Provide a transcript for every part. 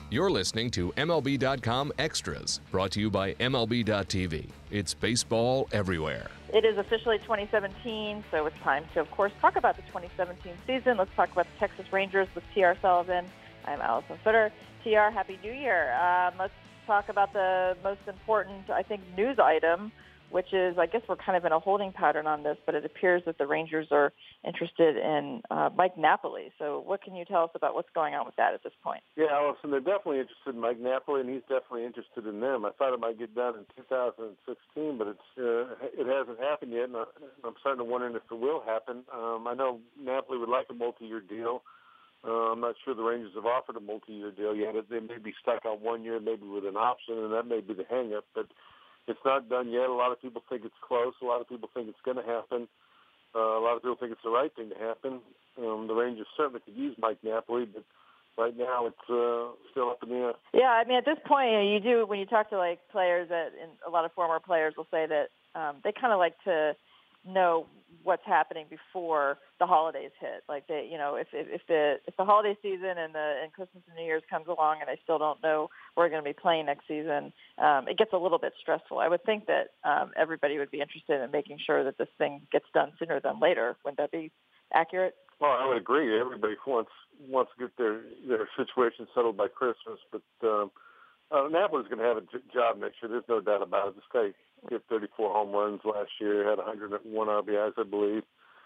You're listening to MLB.com Extras, brought to you by MLB.tv. It's baseball everywhere. It is officially 2017, so it's time to, of course, talk about the 2017 season. Let's talk about the Texas Rangers with T.R. Sullivan. I'm Allison Footer. T.R., Happy New Year. Let's talk about the most important, I think, news item, which is, I guess we're kind of in a holding pattern on this, but it appears that the Rangers are interested in Mike Napoli. So what can you tell us about what's going on with that at this point? Yeah, Allison, they're definitely interested in Mike Napoli, and he's definitely interested in them. I thought it might get done in 2016, but it hasn't happened yet, and I'm starting to wonder if it will happen. I know Napoli would like a multi-year deal. I'm not sure the Rangers have offered a multi-year deal yet. They may be stuck on 1 year, maybe with an option, and that may be the hang-up, but it's not done yet. A lot of people think it's close. A lot of people think it's going to happen. A lot of people think it's the right thing to happen. The Rangers certainly could use Mike Napoli, but right now it's still up in the air. Yeah, I mean, at this point, you do, when you talk to, like, players, and a lot of former players will say that they kind of like to know what's happening before the holidays hit. Like, they, you know, if the holiday season and Christmas and New Year's comes along and they still don't know where we're going to be playing next season, it gets a little bit stressful. I would think that everybody would be interested in making sure that this thing gets done sooner than later. Wouldn't that be accurate? Well, I would agree. Everybody wants to get their situation settled by Christmas, but Napoli's going to have a job next year. There's no doubt about it. This guy hit 34 home runs last year, had 101 RBIs, I believe.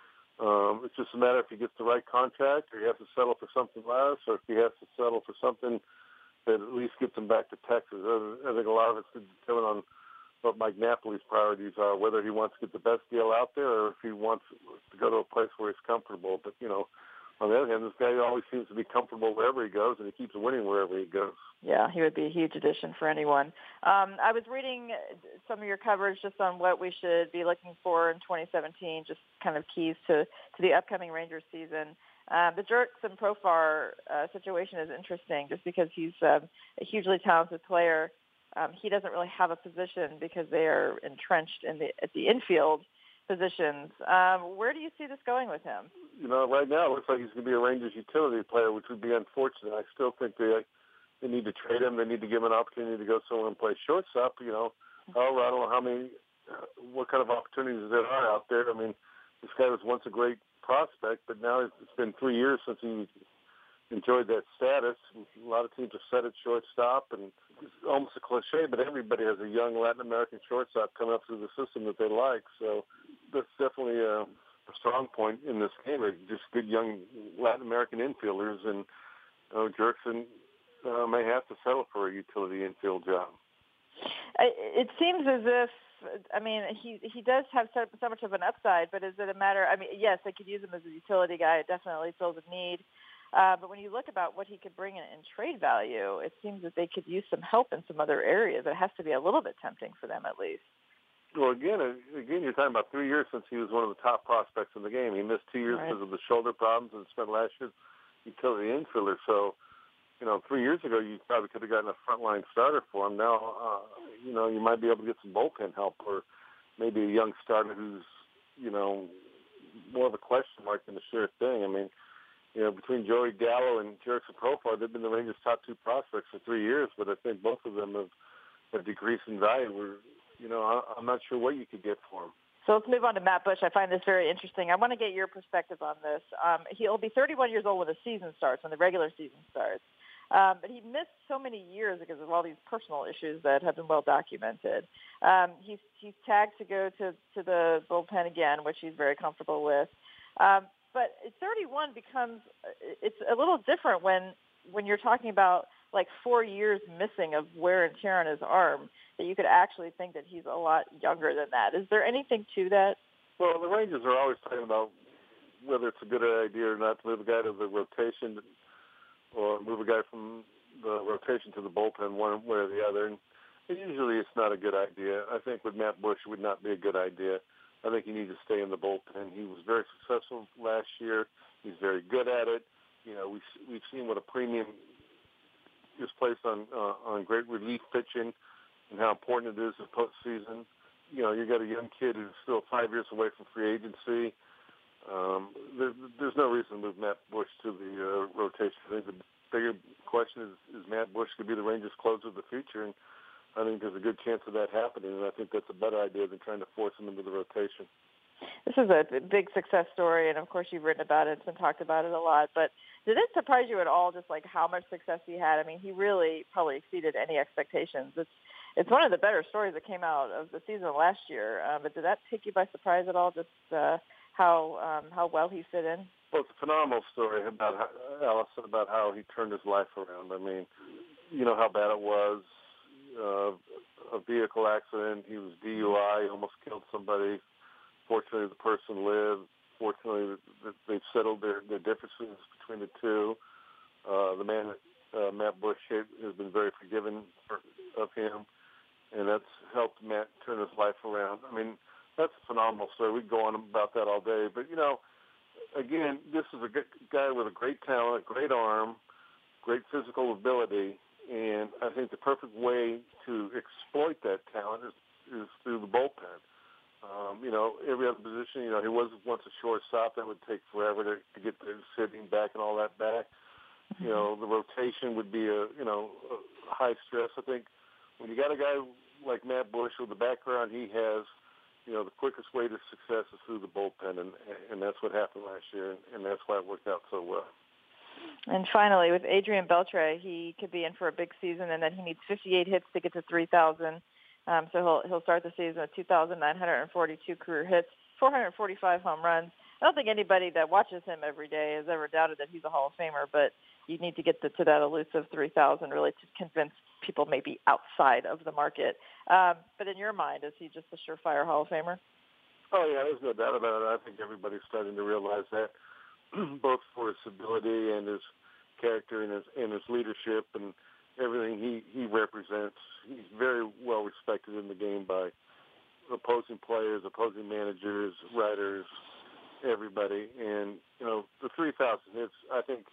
It's just a matter if he gets the right contract, or he has to settle for something less, or if he has to settle for something that at least gets him back to Texas. I think a lot of it's depending on what Mike Napoli's priorities are, whether he wants to get the best deal out there or if he wants to go to a place where he's comfortable. But, you know, on the other hand, this guy always seems to be comfortable wherever he goes, and he keeps winning wherever he goes. Yeah, he would be a huge addition for anyone. I was reading some of your coverage just on what we should be looking for in 2017, just kind of keys to the upcoming Rangers season. The Jurickson Profar situation is interesting just because he's a hugely talented player. He doesn't really have a position because they are entrenched at the infield positions. Where do you see this going with him? You know, right now it looks like he's going to be a Rangers utility player, which would be unfortunate. I still think they need to trade him. They need to give him an opportunity to go somewhere and play shortstop. You know, I don't know what kind of opportunities there are out there. I mean, this guy was once a great prospect, but now it's been 3 years since he enjoyed that status. A lot of teams are set at shortstop, and it's almost a cliche, but everybody has a young Latin American shortstop coming up through the system that they like. So that's definitely a strong point in this game. Just good young Latin American infielders, and Jurickson may have to settle for a utility infield job. It seems as if, I mean, he does have so much of an upside, but is it a matter, I mean, yes, they could use him as a utility guy. It definitely fills a need. But when you look about what he could bring in trade value, it seems that they could use some help in some other areas. It has to be a little bit tempting for them at least. Well, again, you're talking about 3 years since he was one of the top prospects in the game. He missed 2 years because of the shoulder problems and spent last year utility infielder. So, you know, 3 years ago, you probably could have gotten a frontline starter for him. Now, you know, you might be able to get some bullpen help, or maybe a young starter who's, you know, more of a question mark than a sure thing. I mean, you know, between Joey Gallo and Jurickson Profar, they've been the Rangers' top two prospects for 3 years, but I think both of them have decreased in value. You know, I'm not sure what you could get for him. So let's move on to Matt Bush. I find this very interesting. I want to get your perspective on this. He'll be 31 years old when the season starts, when the regular season starts. But he missed so many years because of all these personal issues that have been well documented. He's tagged to go to the bullpen again, which he's very comfortable with. But 31 becomes, it's a little different when you're talking about like 4 years missing of wear and tear on his arm, that you could actually think that he's a lot younger than that. Is there anything to that? Well, the Rangers are always talking about whether it's a good idea or not to move a guy to the rotation or move a guy from the rotation to the bullpen, one way or the other. And usually it's not a good idea. I think with Matt Bush, it would not be a good idea. I think he needs to stay in the bullpen. He was very successful last year. He's very good at it. You know, we've seen what a premium is placed on great relief pitching and how important it is in postseason. You know, you got a young kid who's still 5 years away from free agency. There's no reason to move Matt Bush to the rotation. I think the bigger question is Matt Bush Rangers close with the future, and I think there's a good chance of that happening, and I think that's a better idea than trying to force him into the rotation. This is a big success story, and of course you've written about it and talked about it a lot, but did it surprise you at all just like how much success he had? I mean, he really probably exceeded any expectations. It's one of the better stories that came out of the season last year, but did that take you by surprise at all, just how well he fit in? Well, it's a phenomenal story about Allison, about how he turned his life around. I mean, you know how bad it was, a vehicle accident. He was DUI, almost killed somebody. Fortunately, the person lived. Fortunately, they've settled their differences between the two. The man, Matt Bush, has been very forgiving of him, and that's helped Matt turn his life around. I mean, that's a phenomenal story. We could go on about that all day. But, you know, again, this is a guy with a great talent, great arm, great physical ability, and I think the perfect way to exploit that talent is through the bullpen. You know, every other position, you know, he was once a shortstop. That would take forever to get the sitting back and all that back. You know, the rotation would be a high stress. I think when you got a guy like Matt Bush with the background he has, you know, the quickest way to success is through the bullpen, and that's what happened last year, and that's why it worked out so well. And finally, with Adrian Beltre, he could be in for a big season, and then he needs 58 hits to get to 3,000. So he'll start the season with 2,942 career hits, 445 home runs. I don't think anybody that watches him every day has ever doubted that he's a Hall of Famer, but you need to get to that elusive 3,000 really to convince people maybe outside of the market. But in your mind, is he just a surefire Hall of Famer? Oh, yeah, there's no doubt about it. I think everybody's starting to realize that, both for his ability and his character and his leadership and everything he represents. He's very well respected in the game by opposing players, opposing managers, writers, everybody. And, you know, the 3,000 hits, I think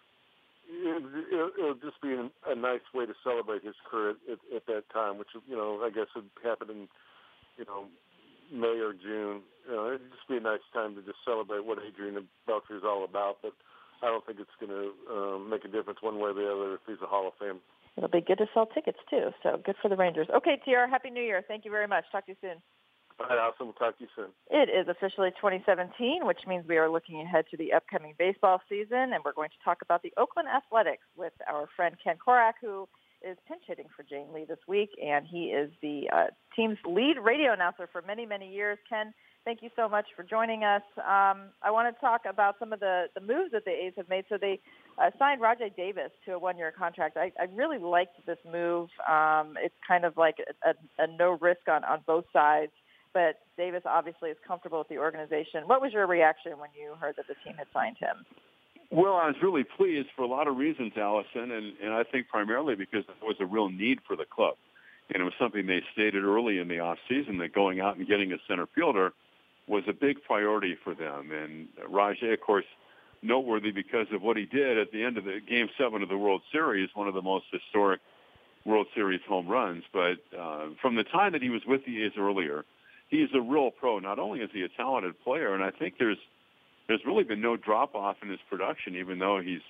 it'll just be a nice way to celebrate his career at that time, which, you know, I guess would happen in, you know, May or June. You know, it'd just be a nice time to just celebrate what Adrian Beltre is all about. But I don't think it's going to make a difference one way or the other if he's a Hall of Fame. It'll be good to sell tickets, too. So good for the Rangers. Okay, TR, Happy New Year. Thank you very much. Talk to you soon. All right, awesome. We'll talk to you soon. It is officially 2017, which means we are looking ahead to the upcoming baseball season, and we're going to talk about the Oakland Athletics with our friend Ken Korak, who is pinch hitting for Jane Lee this week, and he is the team's lead radio announcer for many, many years. Ken, thank you so much for joining us. I want to talk about some of the moves that the A's have made. So they signed Rajai Davis to a one-year contract. I really liked this move. It's kind of like a no risk on both sides, but Davis obviously is comfortable with the organization. What was your reaction when you heard that the team had signed him? Well, I was really pleased for a lot of reasons, Allison, and I think primarily because there was a real need for the club. And it was something they stated early in the offseason that going out and getting a center fielder was a big priority for them. And Rajai, of course, noteworthy because of what he did at the end of the Game 7 of the World Series, one of the most historic World Series home runs. But from the time that he was with the A's earlier, he's a real pro. Not only is he a talented player, and I think there's really been no drop-off in his production, even though he's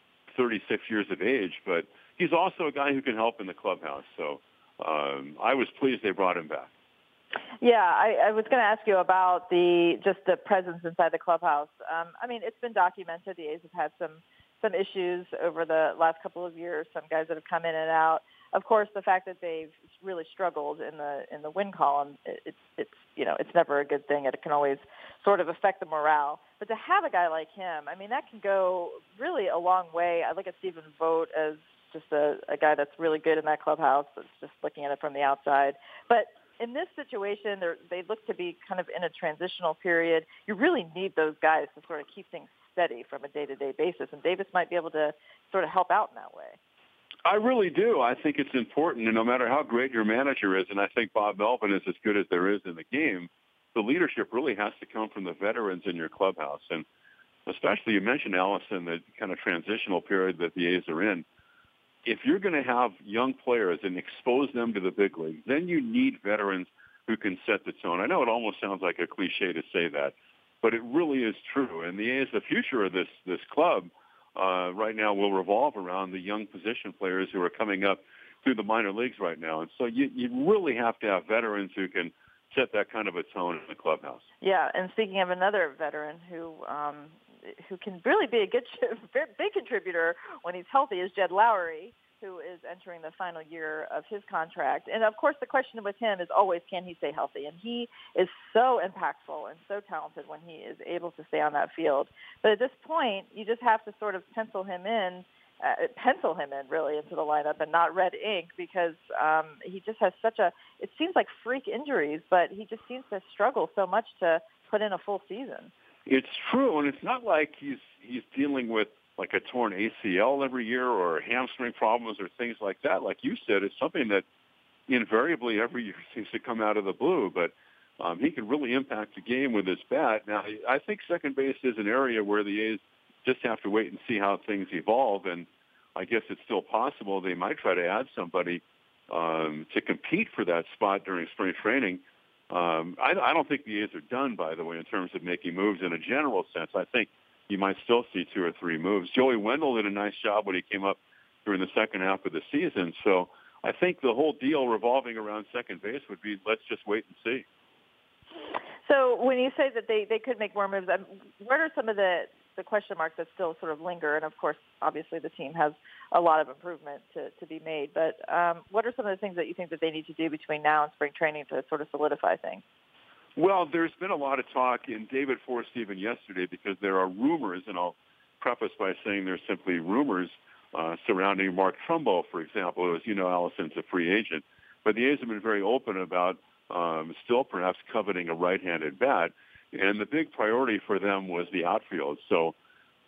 36 years of age, but he's also a guy who can help in the clubhouse. So I was pleased they brought him back. Yeah, I was going to ask you about the presence inside the clubhouse. I mean, it's been documented. The A's have had some issues over the last couple of years, some guys that have come in and out. Of course, the fact that they've really struggled in the win column, it's never a good thing. It can always sort of affect the morale. But to have a guy like him, I mean, that can go really a long way. I look at Stephen Vogt as just a guy that's really good in that clubhouse. That's just looking at it from the outside. But in this situation, they look to be kind of in a transitional period. You really need those guys to sort of keep things steady from a day-to-day basis. And Davis might be able to sort of help out in that way. I really do. I think it's important, and no matter how great your manager is, and I think Bob Melvin is as good as there is in the game, the leadership really has to come from the veterans in your clubhouse. And especially you mentioned, Allison, the kind of transitional period that the A's are in. If you're going to have young players and expose them to the big league, then you need veterans who can set the tone. I know it almost sounds like a cliche to say that, but it really is true. And the A's, the future of this club right now will revolve around the young position players who are coming up through the minor leagues right now. And so you really have to have veterans who can set that kind of a tone in the clubhouse. Yeah, and speaking of another veteran who can really be a big contributor when he's healthy is Jed Lowry, who is entering the final year of his contract. And, of course, the question with him is always, can he stay healthy? And he is so impactful and so talented when he is able to stay on that field. But at this point, you just have to sort of pencil him in really into the lineup and not red ink, because he just has it seems like freak injuries, but he just seems to struggle so much to put in a full season. It's true, and it's not like he's dealing with like a torn ACL every year or hamstring problems or things like that. Like you said, it's something that invariably every year seems to come out of the blue, but he can really impact the game with his bat. Now, I think second base is an area where the A's just have to wait and see how things evolve, and I guess it's still possible they might try to add somebody to compete for that spot during spring training. I don't think the A's are done, by the way, in terms of making moves in a general sense. I think you might still see 2 or 3 moves. Joey Wendell did a nice job when he came up during the second half of the season. So I think the whole deal revolving around second base would be, let's just wait and see. So when you say that they could make more moves, what are some of the question marks that still sort of linger? And, of course, obviously the team has a lot of improvement to be made. But what are some of the things that you think that they need to do between now and spring training to sort of solidify things? Well, there's been a lot of talk, and David forced even yesterday, because there are rumors, and I'll preface by saying there's simply rumors surrounding Mark Trumbo, for example, who, as you know, Allison's a free agent. But the A's have been very open about still perhaps coveting a right-handed bat, and the big priority for them was the outfield. So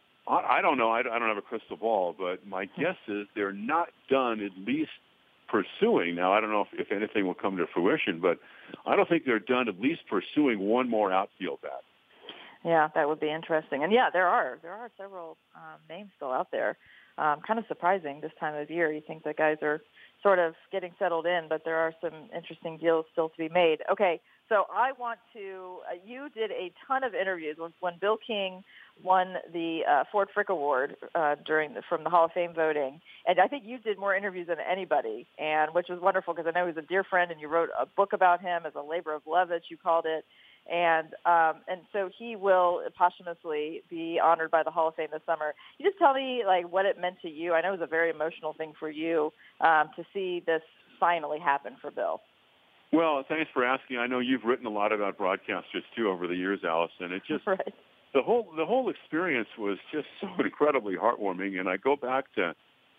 I don't know. I don't have a crystal ball, but my guess is they're not done at least pursuing. Now, I don't know if anything will come to fruition, but I don't think they're done at least pursuing one more outfield bat. Yeah, that would be interesting. And, yeah, there are several names still out there. Kind of surprising this time of year. You think the guys are sort of getting settled in, but there are some interesting deals still to be made. Okay, so I want to you did a ton of interviews when Bill King won the Ford Frick Award from the Hall of Fame voting, and I think you did more interviews than anybody, and which was wonderful, because I know he's a dear friend, and you wrote a book about him as a labor of love, that you called it, and so he will posthumously be honored by the Hall of Fame this summer. You just tell me like what it meant to you. I know it was a very emotional thing for you to see this finally happen for Bill. Well, thanks for asking. I know you've written a lot about broadcasters too over the years, Allison. It just right. The whole experience was just so incredibly heartwarming, and I go back to,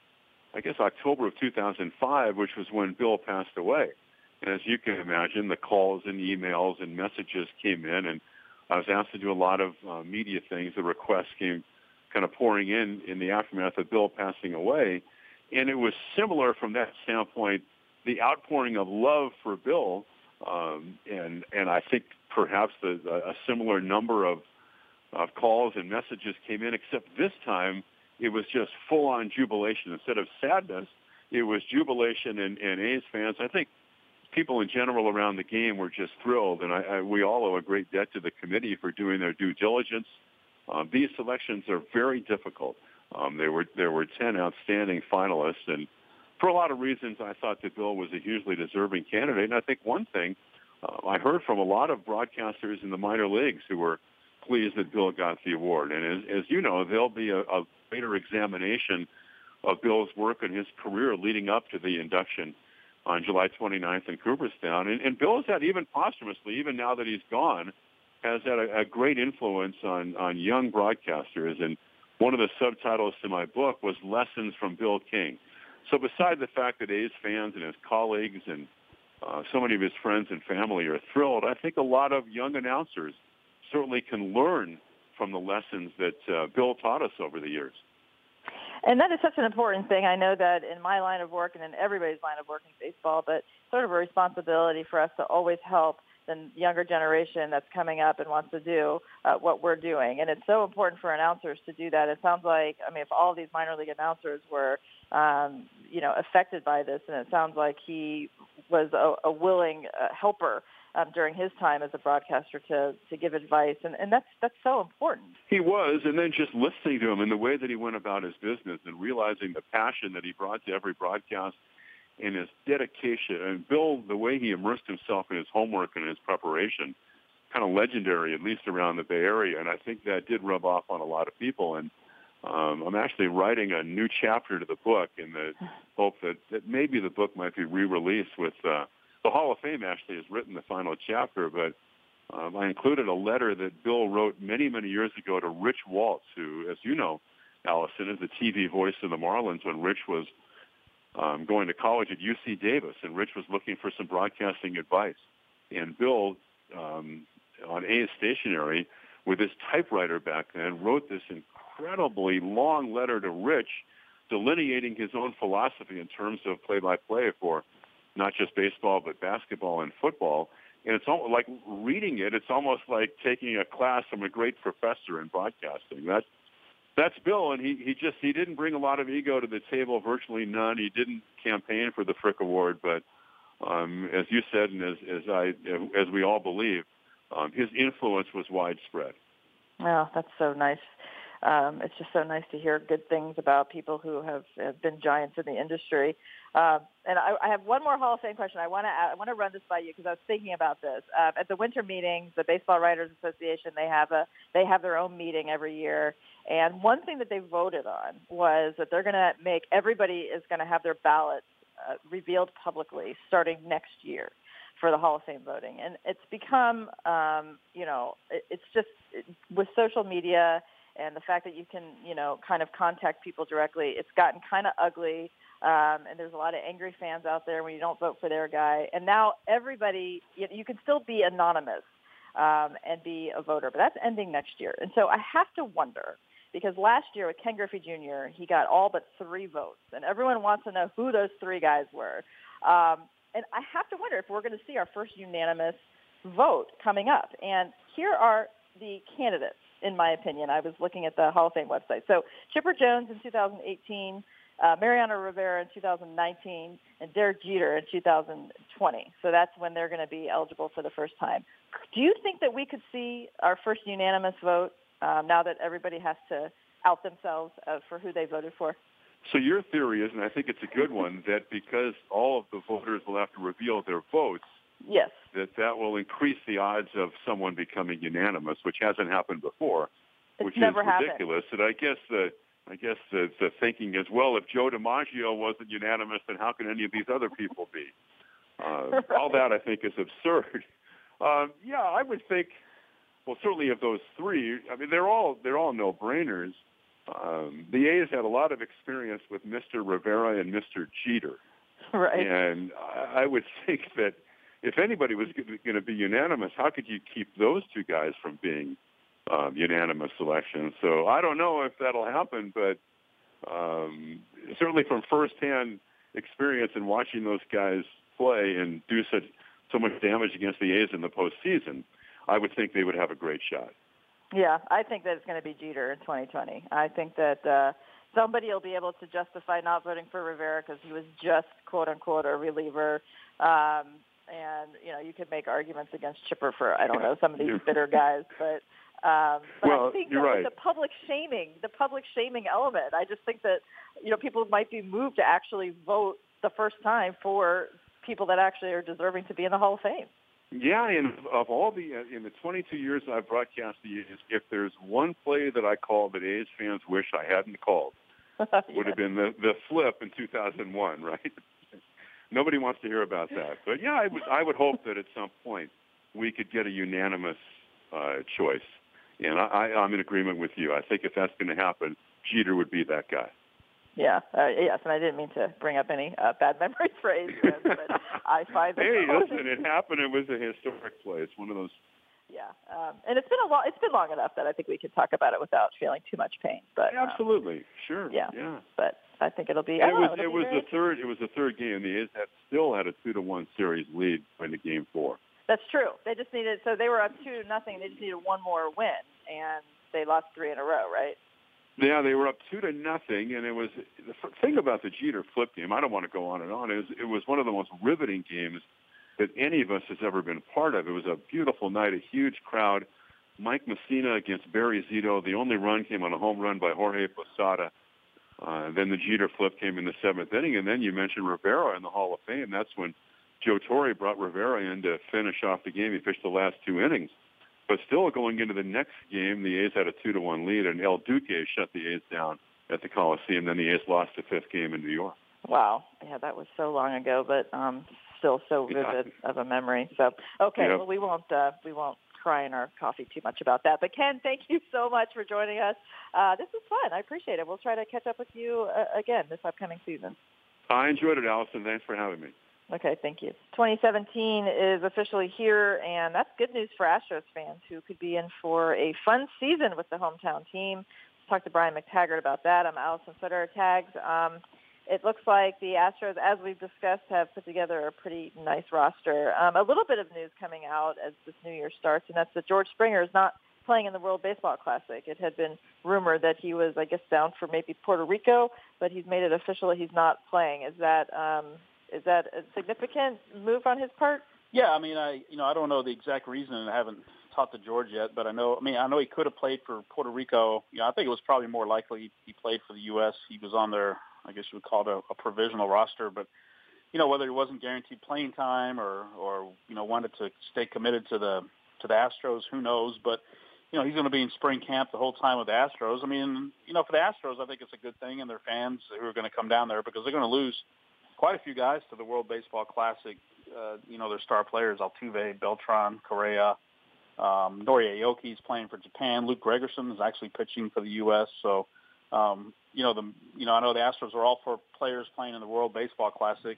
I guess, October of 2005, which was when Bill passed away. And as you can imagine, the calls and emails and messages came in, and I was asked to do a lot of media things. The requests came kind of pouring in the aftermath of Bill passing away, and it was similar from that standpoint. The outpouring of love for Bill, and I think perhaps a similar number of calls and messages came in, except this time it was just full-on jubilation. Instead of sadness, it was jubilation, and A's fans, I think people in general around the game were just thrilled, and we all owe a great debt to the committee for doing their due diligence. These selections are very difficult. There were 10 outstanding finalists, and for a lot of reasons, I thought that Bill was a hugely deserving candidate. And I think one thing I heard from a lot of broadcasters in the minor leagues who were pleased that Bill got the award. And as you know, there'll be a later examination of Bill's work and his career leading up to the induction on July 29th in Cooperstown. And Bill has had, even posthumously, even now that he's gone, has had a great influence on young broadcasters. And one of the subtitles to my book was Lessons from Bill King. So beside the fact that A's fans and his colleagues and so many of his friends and family are thrilled, I think a lot of young announcers certainly can learn from the lessons that Bill taught us over the years. And that is such an important thing. I know that in my line of work and in everybody's line of work in baseball, but sort of a responsibility for us to always help the younger generation that's coming up and wants to do what we're doing. And it's so important for announcers to do that. It sounds like, if all of these minor league announcers were, affected by this, and it sounds like he was a willing helper during his time as a broadcaster to give advice, and that's so important. He was, and then just listening to him and the way that he went about his business and realizing the passion that he brought to every broadcast and his dedication. And Bill, the way he immersed himself in his homework and his preparation, kind of legendary, at least around the Bay Area. And I think that did rub off on a lot of people. And I'm actually writing a new chapter to the book in the hope that maybe the book might be re-released with the Hall of Fame actually has written the final chapter, but I included a letter that Bill wrote many, many years ago to Rich Waltz, who, as you know, Allison, is the TV voice of the Marlins when Rich was going to college at UC Davis, and Rich was looking for some broadcasting advice. And Bill, on A's Stationery, with his typewriter back then, wrote this incredibly long letter to Rich delineating his own philosophy in terms of play-by-play for not just baseball but basketball and football. And it's almost like reading it, it's almost like taking a class from a great professor in broadcasting. That's Bill, and he didn't bring a lot of ego to the table, virtually none. He didn't campaign for the Frick Award, but as you said, and as we all believe, his influence was widespread. Well, that's so nice. It's just so nice to hear good things about people who have been giants in the industry. And I have one more Hall of Fame question. I want to run this by you because I was thinking about this. At the winter meetings, the Baseball Writers Association, they have their own meeting every year. And one thing that they voted on was that they're going to make everybody is going to have their ballots revealed publicly starting next year for the Hall of Fame voting. And it's become, it's just with social media and the fact that you can, kind of contact people directly, it's gotten kind of ugly. And there's a lot of angry fans out there when you don't vote for their guy. And now everybody, you can still be anonymous and be a voter, but that's ending next year. And so I have to wonder, because last year with Ken Griffey Jr., he got all but 3 votes. And everyone wants to know who those 3 guys were. And I have to wonder if we're going to see our first unanimous vote coming up. And here are the candidates, in my opinion. I was looking at the Hall of Fame website. So Chipper Jones in 2018, Mariano Rivera in 2019, and Derek Jeter in 2020. So that's when they're going to be eligible for the first time. Do you think that we could see our first unanimous vote now that everybody has to out themselves for who they voted for? So your theory is, and I think it's a good one, that because all of the voters will have to reveal their votes, yes, that will increase the odds of someone becoming unanimous, which hasn't happened before, which is ridiculous. And I guess the thinking is, well, if Joe DiMaggio wasn't unanimous, then how can any of these other people be? Right. All that I think is absurd. I would think. Well, certainly of those 3, I mean, they're all no-brainers. The A's had a lot of experience with Mr. Rivera and Mr. Jeter. Right. And I would think that if anybody was going to be unanimous, how could you keep those 2 guys from being unanimous selections? So I don't know if that'll happen, but certainly from firsthand experience in watching those guys play and do so much damage against the A's in the postseason, I would think they would have a great shot. Yeah, I think that it's going to be Jeter in 2020. I think that somebody will be able to justify not voting for Rivera because he was just, quote-unquote, a reliever. And, you could make arguments against Chipper for, I don't know, some of these bitter guys. But well, I think you're right. The public shaming element, I just think that, people might be moved to actually vote the first time for people that actually are deserving to be in the Hall of Fame. Yeah, and of all in the 22 years I've broadcast the A's, if there's one play that I called that A's fans wish I hadn't called, would have been the flip in 2001, right? Nobody wants to hear about that. But yeah, I would hope that at some point we could get a unanimous choice. And I'm in agreement with you. I think if that's going to happen, Jeter would be that guy. Yeah, yes, and I didn't mean to bring up any bad memories for A's fans, but I find that. Hey, listen, it happened. It was a historic play. It's one of those. Yeah, and it's been long enough that I think we could talk about it without feeling too much pain. But absolutely, sure. Yeah, but I think it'll be. It was the third game. The A's still had a 2-1 series lead in the Game 4. That's true. They just needed. So they were up 2-0. They just needed one more win, and they lost 3 in a row, right? Yeah, they were up 2-0, and it was the thing about the Jeter flip game. I don't want to go on and on. It was one of the most riveting games that any of us has ever been part of. It was a beautiful night, a huge crowd. Mike Mussina against Barry Zito. The only run came on a home run by Jorge Posada. Then the Jeter flip came in the 7th inning, and then you mentioned Rivera in the Hall of Fame. That's when Joe Torre brought Rivera in to finish off the game. He pitched the last 2 innings. But still, going into the next game, the A's had a 2-1 lead, and El Duque shut the A's down at the Coliseum. Then the A's lost the 5th game in New York. Wow. Yeah, that was so long ago, but still so vivid of a memory. So, okay, well, we won't cry in our coffee too much about that. But, Ken, thank you so much for joining us. This was fun. I appreciate it. We'll try to catch up with you again this upcoming season. I enjoyed it, Allison. Thanks for having me. Okay, thank you. 2017 is officially here, and that's good news for Astros fans who could be in for a fun season with the hometown team. Let's talk to Brian McTaggart about that. I'm Allison Federer Tags. It looks like the Astros, as we've discussed, have put together a pretty nice roster. A little bit of news coming out as this new year starts, and that's that George Springer is not playing in the World Baseball Classic. It had been rumored that he was, I guess, down for maybe Puerto Rico, but he's made it official that he's not playing. Is that a significant move on his part? Yeah, I mean, I don't know the exact reason, and I haven't talked to George yet, but I know he could have played for Puerto Rico. I think it was probably more likely he played for the U.S. He was on their, I guess you would call it a provisional roster, but whether he wasn't guaranteed playing time or wanted to stay committed to the Astros, who knows? But he's going to be in spring camp the whole time with the Astros. I mean, for the Astros, I think it's a good thing, and their fans who are going to come down there because they're going to lose quite a few guys to the World Baseball Classic. Their star players, Altuve, Beltran, Correa, Nori Aoki's playing for Japan. Luke Gregerson is actually pitching for the U.S. So, I know the Astros are all for players playing in the World Baseball Classic,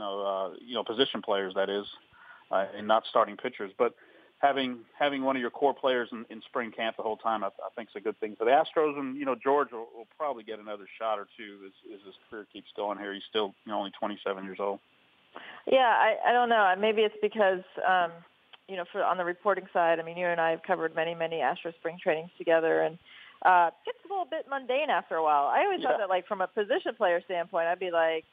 position players, that is, and not starting pitchers. But having one of your core players in spring camp the whole time, I think is a good thing for the Astros. And, George will probably get another shot or two as his career keeps going here. He's still, only 27 years old. Yeah, I don't know. Maybe it's because, on the reporting side, I mean, you and I have covered many, many Astros spring trainings together, and it gets a little bit mundane after a while. I always thought that, like, from a position player standpoint, I'd be like,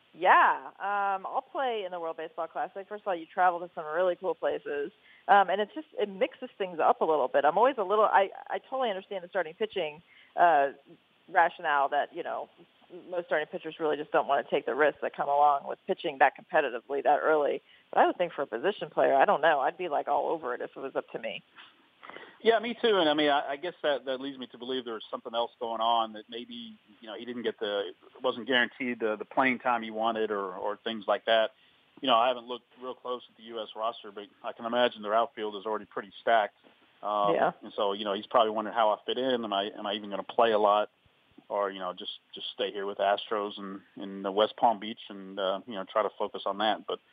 I'll play in the World Baseball Classic. First of all, you travel to some really cool places. And it mixes things up a little bit. I'm always I totally understand the starting pitching rationale that, most starting pitchers really just don't want to take the risks that come along with pitching that competitively that early. But I would think for a position player, I don't know. I'd be like all over it if it was up to me. Yeah, me too. And I mean, I guess that leads me to believe there's something else going on that maybe, he didn't get wasn't guaranteed the playing time he wanted or things like that. I haven't looked real close at the U.S. roster, but I can imagine their outfield is already pretty stacked. And so, he's probably wondering how I fit in. Am I even going to play a lot, or just stay here with Astros in the West Palm Beach and try to focus on that. But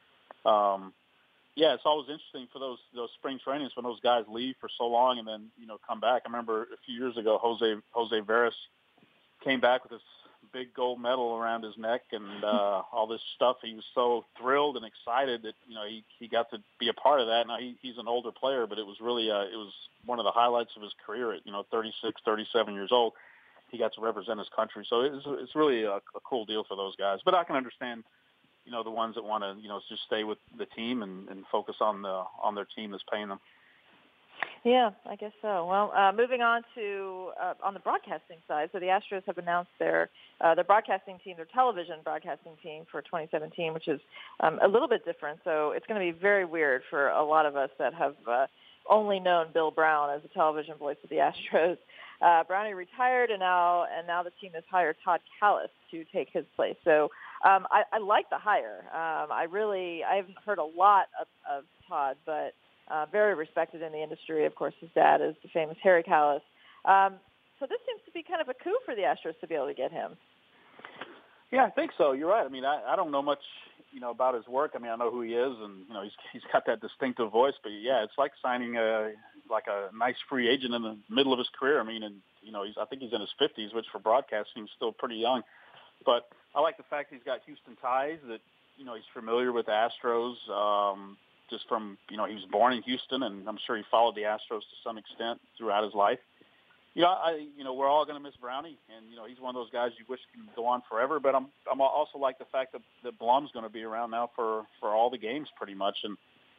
it's always interesting for those spring trainings when those guys leave for so long and then come back. I remember a few years ago, Jose Veras came back with this big gold medal around his neck and all this stuff. He was so thrilled and excited that he got to be a part of that. Now he's an older player, but it was really it was one of the highlights of his career at 36, 37 years old. He got to represent his country, so it's really a cool deal for those guys. But I can understand the ones that want to just stay with the team and focus on their team that's paying them. Yeah, I guess so. Well, moving on to on the broadcasting side, so the Astros have announced their broadcasting team, their television broadcasting team for 2017, which is a little bit different. So it's going to be very weird for a lot of us that have only known Bill Brown as the television voice of the Astros. Brownie retired, and now the team has hired Todd Kalas to take his place. So I like the hire. I haven't heard a lot of Todd, but very respected in the industry. Of course, his dad is the famous Harry Kalas. So this seems to be kind of a coup for the Astros to be able to get him. Yeah, I think so. You're right. I mean, I don't know much, about his work. I mean, I know who he is, and he's got that distinctive voice. But yeah, it's like signing a nice free agent in the middle of his career. I mean, and I think he's in his 50s, which for broadcasting is still pretty young. But I like the fact he's got Houston ties. That he's familiar with the Astros. Just from he was born in Houston, and I'm sure he followed the Astros to some extent throughout his life. We're all going to miss Brownie, and he's one of those guys you wish can go on forever. But I'm also like the fact that Blum's going to be around now for all the games pretty much, and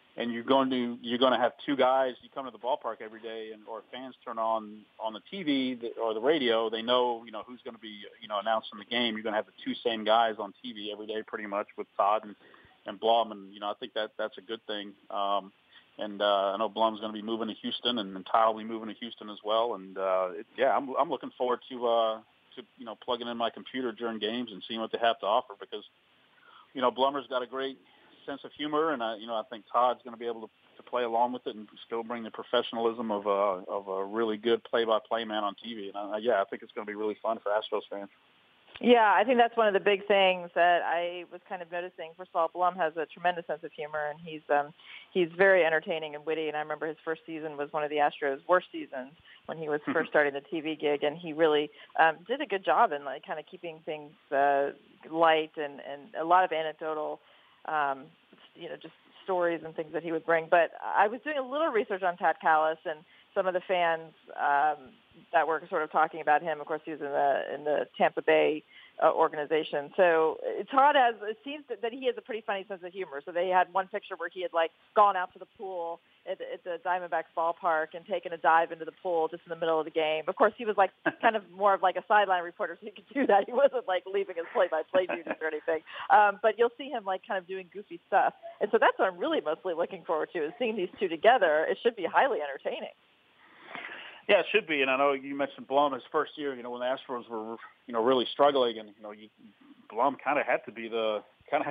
and you're going to have two guys. You come to the ballpark every day, or fans turn on the TV or the radio. They know who's going to be announcing the game. You're going to have the two same guys on TV every day, pretty much, with Todd and Blum, and I think that's a good thing. And I know Blum's going to be moving to Houston, and Todd will be moving to Houston as well. And I'm looking forward to plugging in my computer during games and seeing what they have to offer, because Blummer's got a great sense of humor, and I think Todd's going to be able to play along with it and still bring the professionalism of a really good play-by-play man on TV. And I think it's going to be really fun for Astros fans. Yeah, I think that's one of the big things that I was kind of noticing. First of all, Blum has a tremendous sense of humor, and he's very entertaining and witty. And I remember his first season was one of the Astros' worst seasons when he was first starting the TV gig, and he really did a good job in kind of keeping things light and a lot of anecdotal, just stories and things that he would bring. But I was doing a little research on Pat Callis and some of the fans that were sort of talking about him. Of course, he was in the Tampa Bay organization. So Todd it seems that he has a pretty funny sense of humor. So they had one picture where he had gone out to the pool at the Diamondbacks ballpark and taken a dive into the pool just in the middle of the game. Of course, he was kind of more of a sideline reporter, so he could do that. He wasn't leaving his play-by-play duties or anything. But you'll see him kind of doing goofy stuff. And so that's what I'm really mostly looking forward to, is seeing these two together. It should be highly entertaining. Yeah, it should be. And I know you mentioned Blum his first year, when the Astros were, really struggling, and Blum kind of had to be the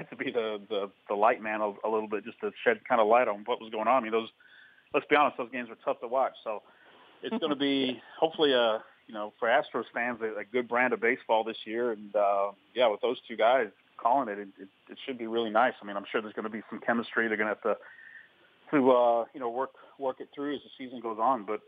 light man a little bit, just to shed kind of light on what was going on. I mean, let's be honest, those games were tough to watch. So it's going to be hopefully for Astros fans a good brand of baseball this year. And with those two guys calling it should be really nice. I mean, I'm sure there's going to be some chemistry. They're going to have to work it through as the season goes on. But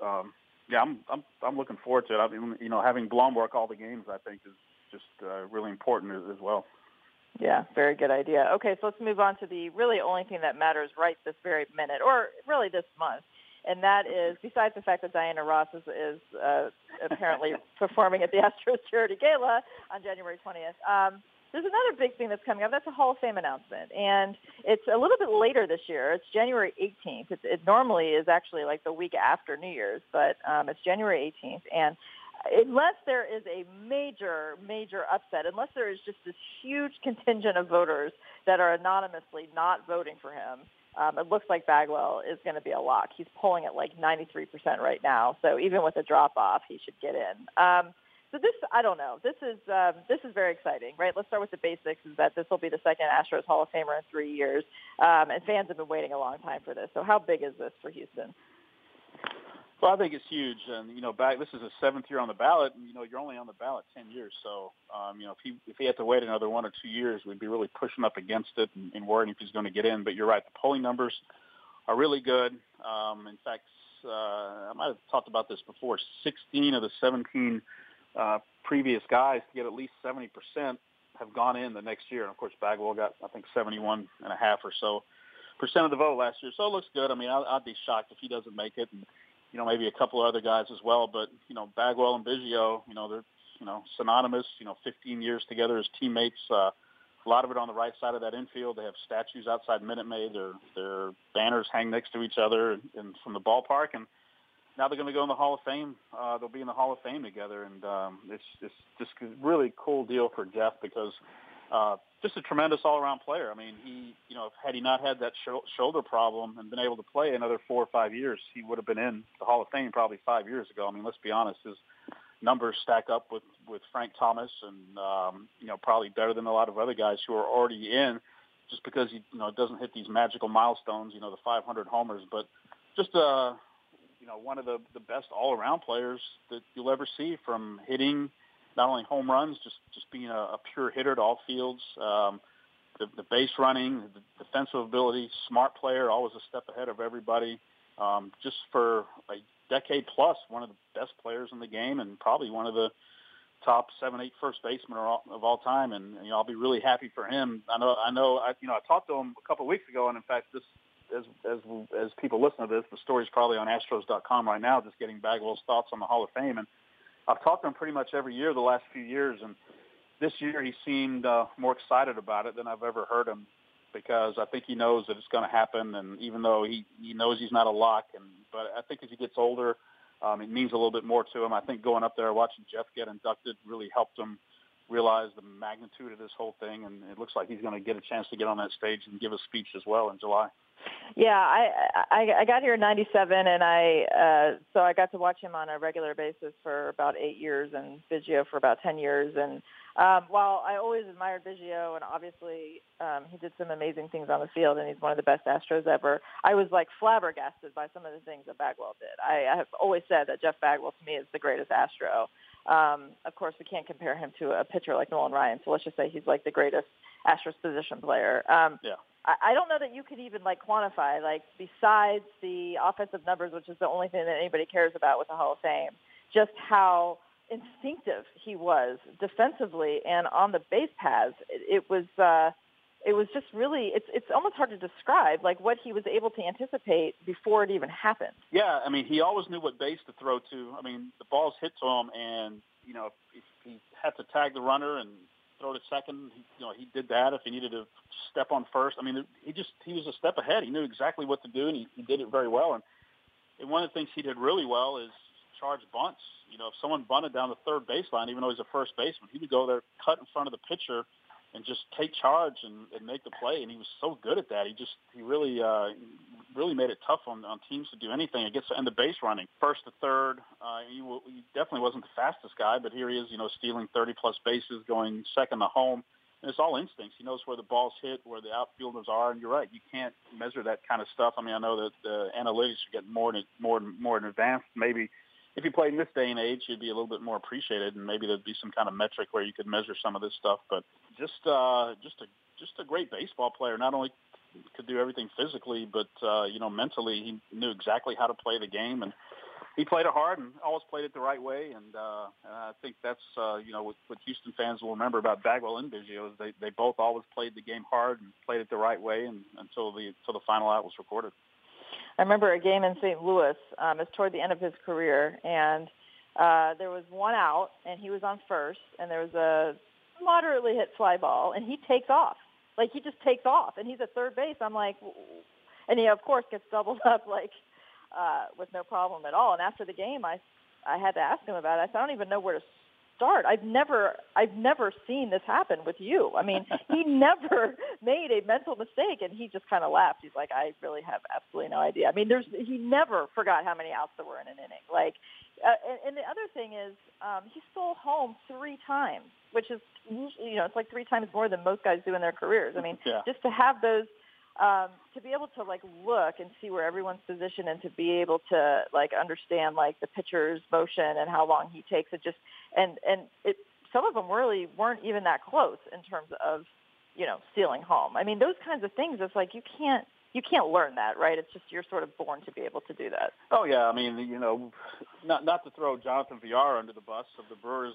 I'm looking forward to it. I mean, having Blum work all the games, I think, is just really important as well. Yeah, very good idea. Okay, so let's move on to the really only thing that matters right this very minute, or really this month, and that is, besides the fact that Diana Ross is apparently performing at the Astros Charity Gala on January 20th, there's another big thing that's coming up. That's a Hall of Fame announcement, and it's a little bit later this year. It's January 18th. It normally is actually the week after New Year's, but it's January 18th, and unless there is a major, major upset, unless there is just this huge contingent of voters that are anonymously not voting for him, it looks like Bagwell is going to be a lock. He's polling at 93% right now, so even with a drop-off, he should get in. So this, I don't know. This is very exciting, right? Let's start with the basics. Is that this will be the second Astros Hall of Famer in 3 years, and fans have been waiting a long time for this. So how big is this for Houston? Well, I think it's huge, and this is his 7th year on the ballot, and you're only on the ballot 10 years. So if he had to wait another 1 or 2 years, we'd be really pushing up against it and worrying if he's going to get in. But you're right, the polling numbers are really good. In fact, I might have talked about this before. 16 of the 17 previous guys to get at least 70% have gone in the next year. And of course, Bagwell got, I think, 71.5 or so % of the vote last year. So it looks good. I mean, I'd be shocked if he doesn't make it, and maybe a couple of other guys as well. But Bagwell and Biggio, they're synonymous. 15 years together as teammates. A lot of it on the right side of that infield. They have statues outside Minute Maid. Their banners hang next to each other and from the ballpark, and now they're going to go in the Hall of Fame. They'll be in the Hall of Fame together, and it's just a really cool deal for Jeff, because just a tremendous all-around player. I mean, had he not had that shoulder problem and been able to play another 4 or 5 years, he would have been in the Hall of Fame probably 5 years ago. I mean, let's be honest, his numbers stack up with Frank Thomas, and probably better than a lot of other guys who are already in, just because he doesn't hit these magical milestones, the 500 homers, but just one of the best all-around players that you'll ever see, from hitting not only home runs, just being a pure hitter to all fields, the base running, the defensive ability, smart player, always a step ahead of everybody. Just for a decade plus, one of the best players in the game, and probably one of the top 7-8 first basemen of all time. And I'll be really happy for him. I talked to him a couple of weeks ago, and in fact, this, as people listen to this, the story's probably on Astros.com right now, just getting Bagwell's thoughts on the Hall of Fame. And I've talked to him pretty much every year the last few years, and this year he seemed more excited about it than I've ever heard him because I think he knows that it's going to happen. And even though he knows he's not a lock, but I think as he gets older, it means a little bit more to him. I think going up there, watching Jeff get inducted really helped him realize the magnitude of this whole thing. And it looks like he's going to get a chance to get on that stage and give a speech as well in July. Yeah, I got here in '97, and so I got to watch him on a regular basis for about 8 years, and Biggio for about 10 years. And while I always admired Biggio, and obviously he did some amazing things on the field, and he's one of the best Astros ever, I was like flabbergasted by some of the things that Bagwell did. I have always said that Jeff Bagwell to me is the greatest Astro. Of course, we can't compare him to a pitcher like Nolan Ryan, so let's just say he's like the greatest Astros position player. Yeah. I don't know that you could even quantify, besides the offensive numbers, which is the only thing that anybody cares about with the Hall of Fame, just how instinctive he was defensively and on the base paths. It was just really, it's almost hard to describe what he was able to anticipate before it even happened. Yeah, I mean, he always knew what base to throw to. I mean, the balls hit to him, and if he had to tag the runner and throw to second, he did that. If he needed to step on first, I mean, he was a step ahead. He knew exactly what to do, and he did it very well. And one of the things he did really well is charge bunts. If someone bunted down the third baseline, even though he's a first baseman, he would go there, cut in front of the pitcher, and just take charge and make the play. And he was so good at that. He really made it tough on teams to do anything. It gets to end the base running, first to third. He definitely wasn't the fastest guy, but here he is, stealing 30-plus bases, going second to home. And it's all instincts. He knows where the ball's hit, where the outfielders are, and you're right. You can't measure that kind of stuff. I mean, I know that the analytics are getting more advanced. Maybe if you played in this day and age, you'd be a little bit more appreciated, and maybe there'd be some kind of metric where you could measure some of this stuff. But just a great baseball player. Not only could do everything physically, but mentally, he knew exactly how to play the game, and he played it hard and always played it the right way. And I think that's what Houston fans will remember about Bagwell and Biggio is they both always played the game hard and played it the right way, and until the final out was recorded. I remember a game in St. Louis. It's toward the end of his career, and there was one out, and he was on first, and there was a moderately hit fly ball, and he takes off. He just takes off, and he's at third base. I'm like, and he, of course, gets doubled up, with no problem at all. And after the game, I had to ask him about it. I said, I don't even know where to start. I've never seen this happen with you. I mean, he never made a mental mistake, and he just kind of laughed. He's like, I really have absolutely no idea. I mean, he never forgot how many outs there were in an inning. And the other thing is, he stole home 3 times, which is, it's like 3 times more than most guys do in their careers. I mean, just to have those, to be able to look and see where everyone's positioned, and to be able to understand the pitcher's motion and how long he takes it, and some of them really weren't even that close in terms of stealing home. I mean, those kinds of things, it's you can't learn that, right? It's just you're sort of born to be able to do that. Oh yeah, I mean, not to throw Jonathan Villar under the bus of the Brewers,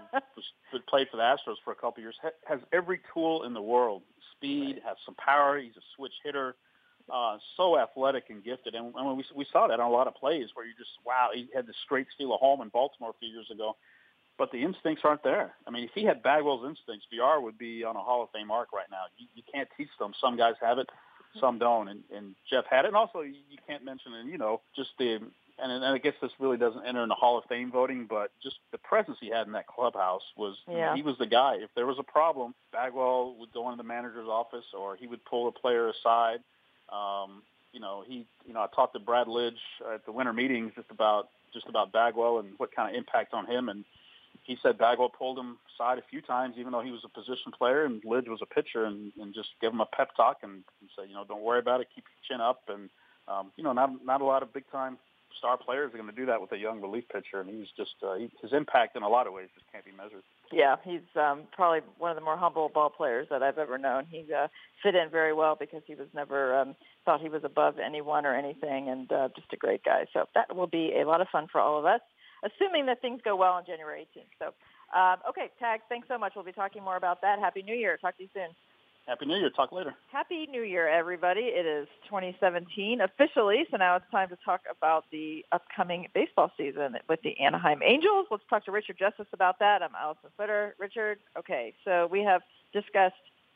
who played for the Astros for a couple of years, has every tool in the world. Speed, has some power. He's a switch hitter, so athletic and gifted. And we saw that on a lot of plays where you just, wow, he had this straight steal of home in Baltimore a few years ago. But the instincts aren't there. I mean, if he had Bagwell's instincts, Villar would be on a Hall of Fame arc right now. You can't teach them. Some guys have it, some don't. And Jeff had it. And also, you can't mention, just the – and I guess this really doesn't enter in the Hall of Fame voting, but just the presence he had in that clubhouse was, he was the guy. If there was a problem, Bagwell would go into the manager's office, or he would pull a player aside. I talked to Brad Lidge at the winter meetings just about Bagwell and what kind of impact on him. And he said Bagwell pulled him aside a few times, even though he was a position player and Lidge was a pitcher, and just give him a pep talk and say, don't worry about it, keep your chin up. And, not a lot of big-time star players are going to do that with a young relief pitcher, and he's just his impact in a lot of ways just can't be measured. Yeah, he's probably one of the more humble ball players that I've ever known. He fit in very well because he was never thought he was above anyone or anything, and just a great guy. So that will be a lot of fun for all of us, assuming that things go well on January 18th. So, okay, Tag, thanks so much. We'll be talking more about that. Happy New Year. Talk to you soon. Happy New Year. Talk later. Happy New Year, everybody. It is 2017 officially, so now it's time to talk about the upcoming baseball season with the Anaheim Angels. Let's talk to Richard Justice about that. I'm Allison Footer. Richard, okay, so we have discussed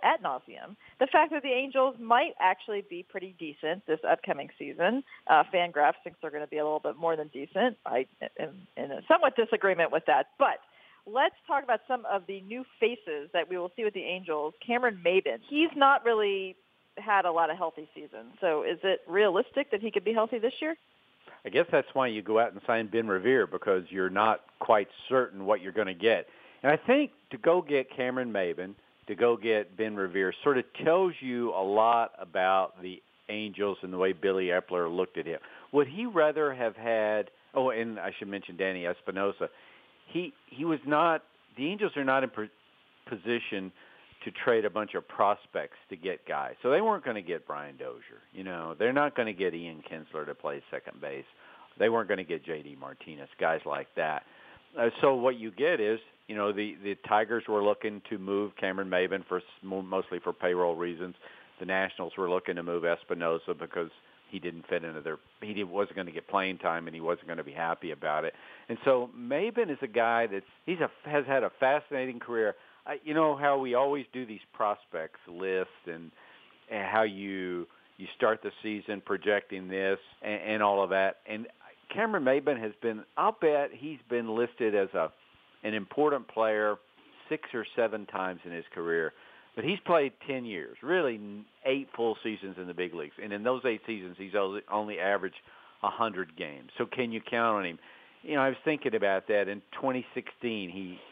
ad nauseum. The fact that the Angels might actually be pretty decent this upcoming season. Fangraphs thinks they're going to be a little bit more than decent. I am in a somewhat disagreement with that. But let's talk about some of the new faces that we will see with the Angels. Cameron Maybin, he's not really had a lot of healthy seasons. So is it realistic that he could be healthy this year? I guess that's why you go out and sign Ben Revere, because you're not quite certain what you're going to get. And I think to go get Cameron Maybin, to go get Ben Revere, sort of tells you a lot about the Angels and the way Billy Epler looked at him. Would he rather have had, oh, and I should mention Danny Espinosa, he was not, the Angels are not in position to trade a bunch of prospects to get guys. So they weren't going to get Brian Dozier. You know, they're not going to get Ian Kinsler to play second base. They weren't going to get J.D. Martinez, guys like that. So what you get is, you know, the Tigers were looking to move Cameron Maybin mostly for payroll reasons. The Nationals were looking to move Espinosa because he didn't fit into he wasn't going to get playing time and he wasn't going to be happy about it. And so Maybin is a guy has had a fascinating career. You know how we always do these prospects lists and how you start the season projecting this and all of that. And Cameron Maybin has been, I'll bet he's been listed as an important player 6 or 7 times in his career. But he's played 10 years, really 8 full seasons in the big leagues. And in those 8 seasons, he's only averaged 100 games. So can you count on him? You know, I was thinking about that. In 2016,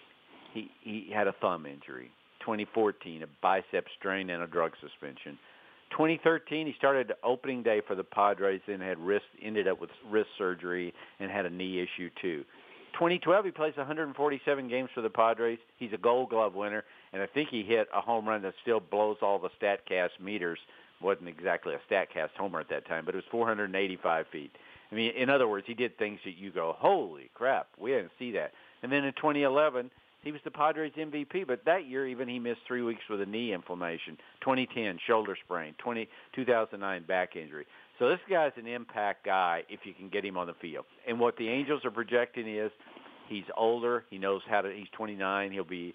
he had a thumb injury. 2014, a bicep strain and a drug suspension. 2013, he started opening day for the Padres, then ended up with wrist surgery and had a knee issue too. 2012, he plays 147 games for the Padres. He's a Gold Glove winner, and I think he hit a home run that still blows all the StatCast meters. Wasn't exactly a StatCast homer at that time, but it was 485 feet. I mean, in other words, he did things that you go, holy crap, we didn't see that. And then in 2011, he was the Padres MVP, but that year even he missed 3 weeks with a knee inflammation. 2010, shoulder sprain. 2009, back injury. So this guy's an impact guy if you can get him on the field. And what the Angels are projecting is he's older. He knows how to. He's 29. He'll be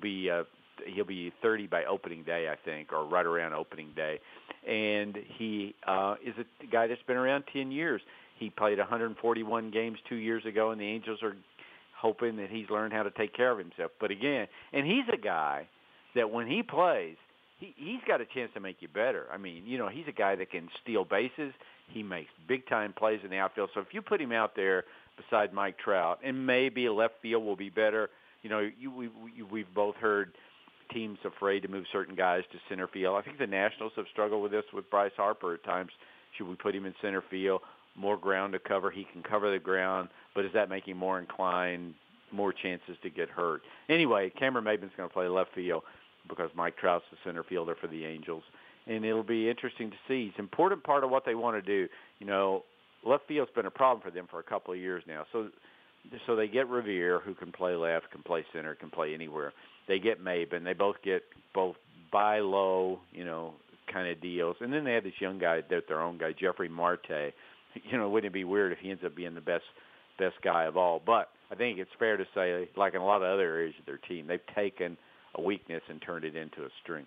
30 by opening day, I think, or right around opening day. And he is a guy that's been around 10 years. He played 141 games 2 years ago, and the Angels are hoping that he's learned how to take care of himself. But again, and he's a guy that when he plays, he's got a chance to make you better. I mean, you know, he's a guy that can steal bases. He makes big-time plays in the outfield. So if you put him out there beside Mike Trout, and maybe left field will be better, you know, we've both heard teams afraid to move certain guys to center field. I think the Nationals have struggled with this with Bryce Harper at times. Should we put him in center field? More ground to cover. He can cover the ground, but does that make him more inclined, more chances to get hurt? Anyway, Cameron Maybin's going to play left field because Mike Trout's the center fielder for the Angels. And it'll be interesting to see. It's an important part of what they want to do. You know, left field's been a problem for them for a couple of years now. So they get Revere, who can play left, can play center, can play anywhere. They get Maybin. They both get both buy low, you know, kind of deals. And then they have this young guy, their own guy, Jeffrey Marte. You know, wouldn't it be weird if he ends up being the best guy of all? But I think it's fair to say, like in a lot of other areas of their team, they've taken a weakness and turned it into a strength.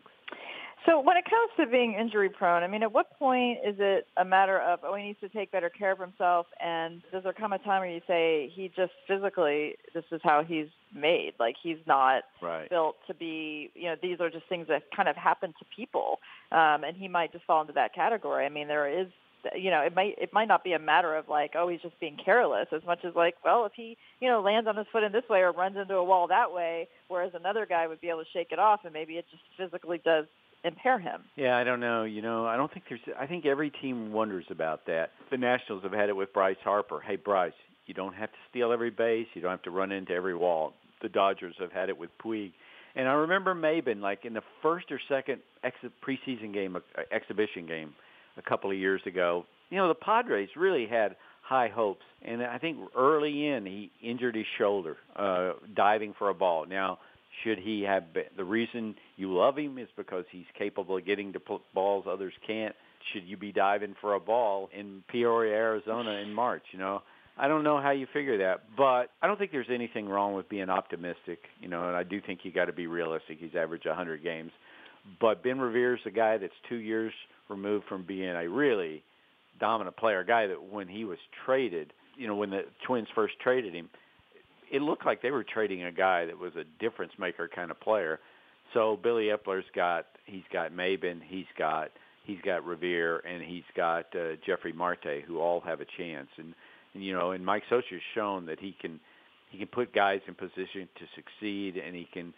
So when it comes to being injury prone, I mean, at what point is it a matter of, he needs to take better care of himself? And does there come a time where you say he just physically, this is how he's made? Like he's not built to be, you know, these are just things that kind of happen to people. And he might just fall into that category. I mean, there is, you know, it might not be a matter of like, he's just being careless as much as like, well, if he, you know, lands on his foot in this way or runs into a wall that way, whereas another guy would be able to shake it off and maybe it just physically does impair him. Yeah, I don't know. You know, I think every team wonders about that. The Nationals have had it with Bryce Harper. Hey, Bryce, you don't have to steal every base. You don't have to run into every wall. The Dodgers have had it with Puig. And I remember Maybin, like in the first or second preseason game, exhibition game, a couple of years ago, you know, the Padres really had high hopes. And I think early in, he injured his shoulder, diving for a ball. Now, should he have the reason you love him is because he's capable of getting to balls others can't. Should you be diving for a ball in Peoria, Arizona in March, you know? I don't know how you figure that, but I don't think there's anything wrong with being optimistic, you know, and I do think you got to be realistic. He's averaged 100 games. But Ben Revere's a guy that's 2 years removed from being a really dominant player, a guy that when he was traded, when the Twins first traded him, it looked like they were trading a guy that was a difference maker kind of player. So Billy Epler's got Maben, he's got Revere, and he's got Jeffrey Marte, who all have a chance. And Mike Scioscia's shown that he can put guys in position to succeed, and he can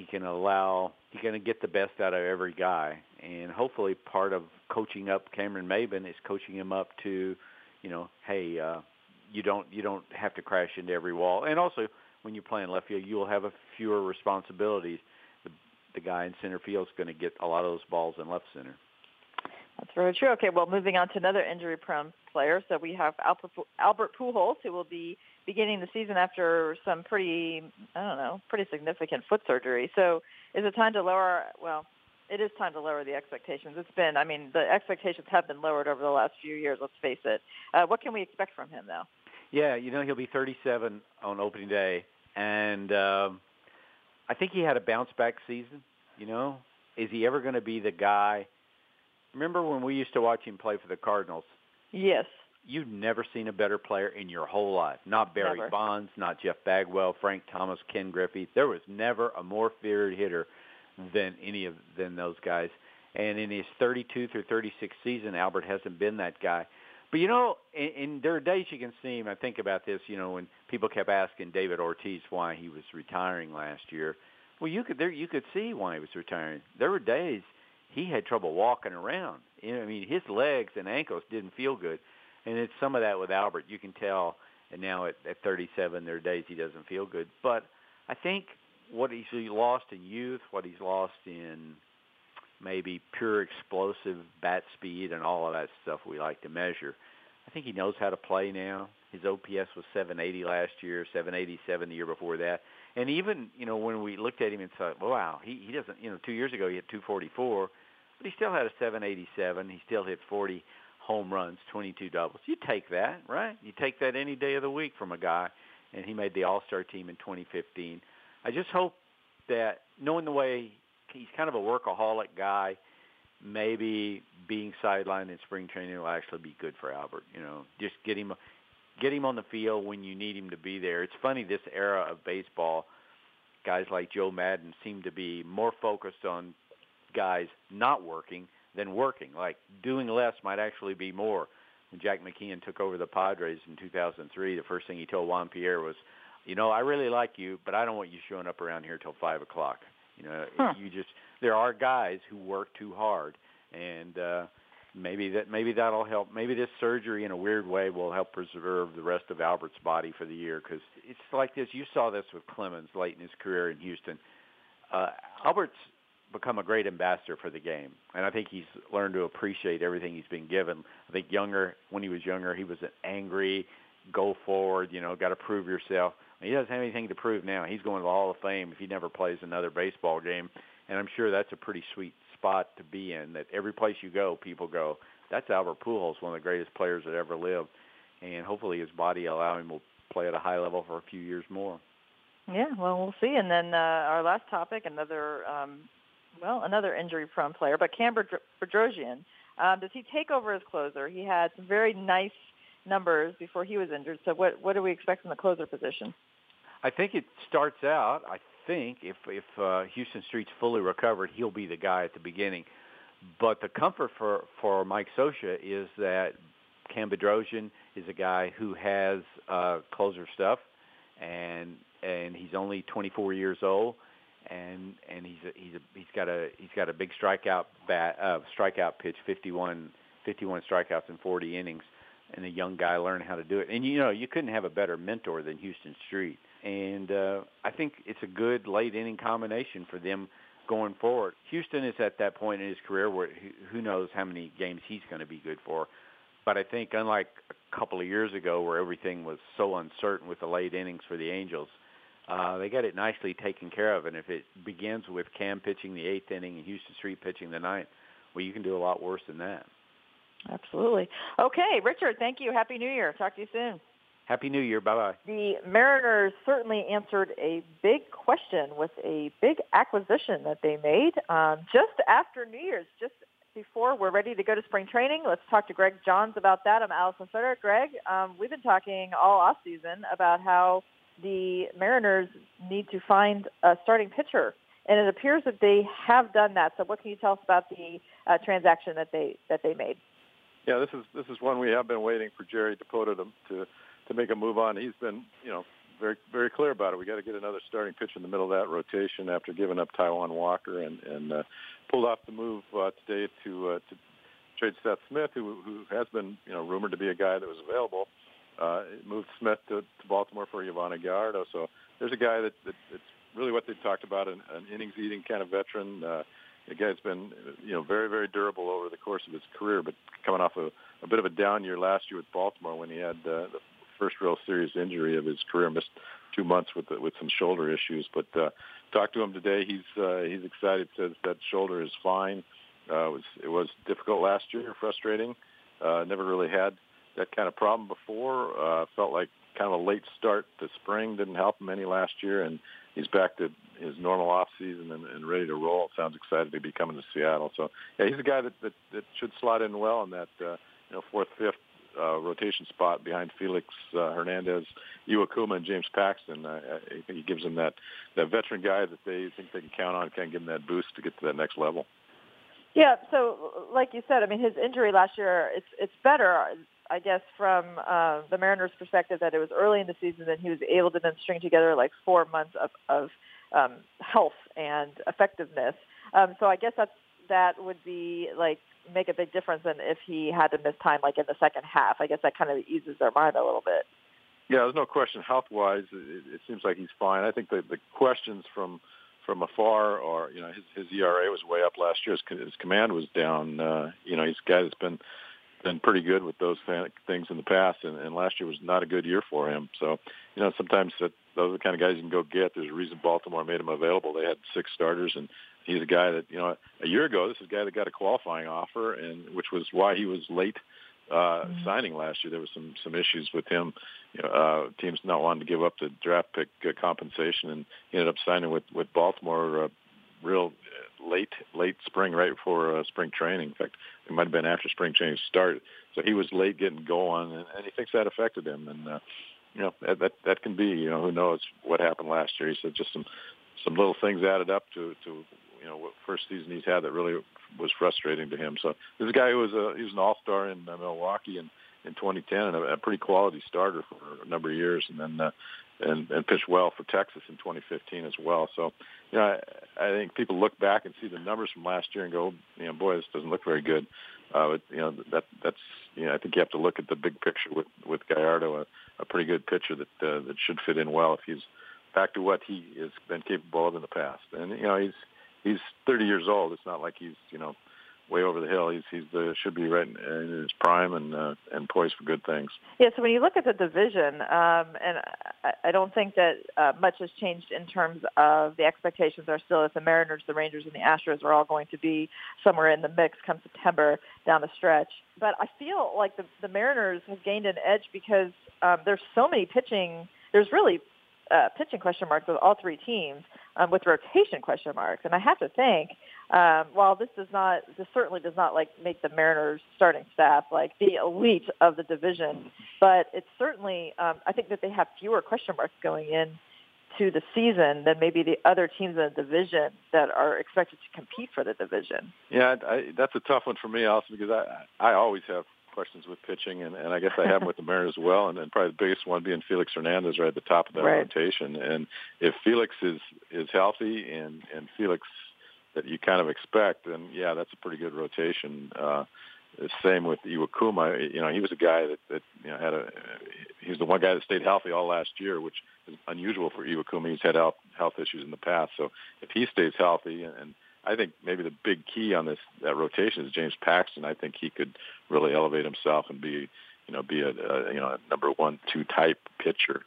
get the best out of every guy. And hopefully part of coaching up Cameron Maben is coaching him up to, hey, you don't have to crash into every wall. And also when you're playing left field, you'll have fewer responsibilities. The guy in center field is going to get a lot of those balls in left center. That's very true. Okay, well, moving on to another injury-prone player. So we have Albert Pujols, who will be beginning the season after some pretty significant foot surgery. So is it time to lower, it is time to lower the expectations. The expectations have been lowered over the last few years, let's face it. What can we expect from him, though? Yeah, he'll be 37 on opening day, and I think he had a bounce-back season, Is he ever going to be the guy? Remember when we used to watch him play for the Cardinals? Yes. You've never seen a better player in your whole life. Not Barry Bonds, not Jeff Bagwell, Frank Thomas, Ken Griffey. There was never a more feared hitter than those guys. And in his 32 through 36 season, Albert hasn't been that guy. But, and there are days you can see him. I think about this, when people kept asking David Ortiz why he was retiring last year. Well, you could see why he was retiring. There were days he had trouble walking around. His legs and ankles didn't feel good. And it's some of that with Albert. You can tell, and now at 37, there are days he doesn't feel good. But I think what he's lost in youth, what he's lost in maybe pure explosive bat speed and all of that stuff we like to measure, I think he knows how to play now. His OPS was 780 last year, 787 the year before that. And even, when we looked at him and thought, wow, he doesn't, 2 years ago he hit 244, but he still had a 787. He still hit 40 home runs, 22 doubles. You take that, right? You take that any day of the week from a guy, and he made the All-Star team in 2015. I just hope that, knowing the way he's kind of a workaholic guy, maybe being sidelined in spring training will actually be good for Albert. Just get him on the field when you need him to be there. It's funny, this era of baseball, guys like Joe Madden seem to be more focused on guys not working than working. Like doing less might actually be more. When Jack McKeon took over the Padres in 2003, the first thing he told Juan Pierre was, I really like you, but I don't want you showing up around here till 5 o'clock. There are guys who work too hard, and maybe that'll help. Maybe this surgery in a weird way will help preserve the rest of Albert's body for the year, because it's like this. You saw this with Clemens late in his career in Houston. Albert's become a great ambassador for the game, and I think he's learned to appreciate everything he's been given. I think when he was younger, he was an angry, go forward, got to prove yourself. He doesn't have anything to prove now. He's going to the Hall of Fame if he never plays another baseball game, and I'm sure that's a pretty sweet spot to be in, that every place you go, people go, that's Albert Pujols, one of the greatest players that ever lived, and hopefully his body allow him to play at a high level for a few years more. Yeah, well, we'll see. And then our last topic, another injury-prone player, but Cam Bedrosian. Does he take over as closer? He had some very nice numbers before he was injured. So what do we expect from the closer position? I think it starts out, if Houston Street's fully recovered, he'll be the guy at the beginning. But the comfort for Mike Scioscia is that Cam Bedrosian is a guy who has closer stuff, and he's only 24 years old. And he's got a big strikeout pitch, 51 strikeouts in 40 innings, and a young guy learning how to do it. And you couldn't have a better mentor than Houston Street. And I think it's a good late inning combination for them going forward. Houston is at that point in his career where who knows how many games he's going to be good for. But I think unlike a couple of years ago where everything was so uncertain with the late innings for the Angels, they got it nicely taken care of. And if it begins with Cam pitching the 8th inning and Houston Street pitching the 9th, well, you can do a lot worse than that. Absolutely. Okay, Richard, thank you. Happy New Year. Talk to you soon. Happy New Year. Bye-bye. The Mariners certainly answered a big question with a big acquisition that they made just after New Year's, just before we're ready to go to spring training. Let's talk to Greg Johns about that. I'm Allison Sutter. Greg, we've been talking all offseason about how the Mariners need to find a starting pitcher, and it appears that they have done that. So what can you tell us about the transaction that they made? Yeah, this is one we have been waiting for Jerry Dipoto to make a move on. He's been, very, very clear about it. We got to get another starting pitcher in the middle of that rotation after giving up Taijuan Walker, and pulled off the move today to trade Seth Smith, who has been rumored to be a guy that was available. Moved Smith to Baltimore for Yovani Gallardo. So there's a guy that's really what they talked about, an innings eating kind of veteran. The guy's been very, very durable over the course of his career, but coming off a bit of a down year last year with Baltimore when he had the first real serious injury of his career, missed 2 months with some shoulder issues. But talked to him today. He's excited. Says that shoulder is fine. It was difficult last year, frustrating. Never really had that kind of problem before. Felt like kind of a late start to spring didn't help him any last year, and he's back to his normal off season and ready to roll. Sounds excited to be coming to Seattle. So yeah, he's a guy that should slot in well in that fourth, fifth rotation spot behind Felix Hernandez, Iwakuma, and James Paxton. I think he gives them that veteran guy that they think they can count on, kind of give him that boost to get to that next level. Yeah, so like you said, I mean, his injury last year, it's better, I guess, from the Mariners' perspective that it was early in the season and he was able to then string together like 4 months of health and effectiveness. So I guess that would be like make a big difference than if he had to miss time like in the second half. I guess that kind of eases their mind a little bit. Yeah, there's no question health-wise, it seems like he's fine. I think the questions from afar or, his ERA was way up last year. His command was down. He's a guy that's been pretty good with those things in the past, and last year was not a good year for him. So, sometimes those are the kind of guys you can go get. There's a reason Baltimore made him available. They had 6 starters, and he's a guy that, a year ago, this is a guy that got a qualifying offer, and which was why he was late signing last year. There was some issues with him, teams not wanting to give up the draft pick compensation, and he ended up signing with Baltimore real late spring, right before spring training. In fact, it might have been after spring training started. So he was late getting going, and he thinks that affected him. And that can be, who knows what happened last year. He said just some little things added up to what first season he's had that really was frustrating to him. So this guy who he was an all-star in Milwaukee in 2010 and a pretty quality starter for a number of years, and then and pitched well for Texas in 2015 as well. So, I think people look back and see the numbers from last year and go, boy, this doesn't look very good. But that's I think you have to look at the big picture with Gallardo, a pretty good pitcher that should fit in well if he's back to what he has been capable of in the past. And he's 30 years old. It's not like he's way over the hill. He's should be right in his prime and poised for good things. Yeah. So when you look at the division, and I don't think that much has changed in terms of the expectations are still that the Mariners, the Rangers, and the Astros are all going to be somewhere in the mix come September down the stretch. But I feel like the Mariners have gained an edge because there's so many pitching. There's really pitching question marks with all 3 teams, with rotation question marks. And I have to think, while this certainly does not like make the Mariners starting staff like the elite of the division, but it's certainly, I think that they have fewer question marks going in to the season than maybe the other teams in the division that are expected to compete for the division. Yeah, that's a tough one for me also, because I always have questions with pitching, and I guess I have them with the Mariners as well, and probably the biggest one being Felix Hernandez right at the top of that rotation. And if Felix is healthy and Felix that you kind of expect, then yeah, that's a pretty good rotation. Same with Iwakuma. He was a guy that he's the one guy that stayed healthy all last year, which is unusual for Iwakuma. He's had health issues in the past, so if he stays healthy, and I think maybe the big key on that rotation is James Paxton. I think he could really elevate himself and be a number 1-2 type pitcher.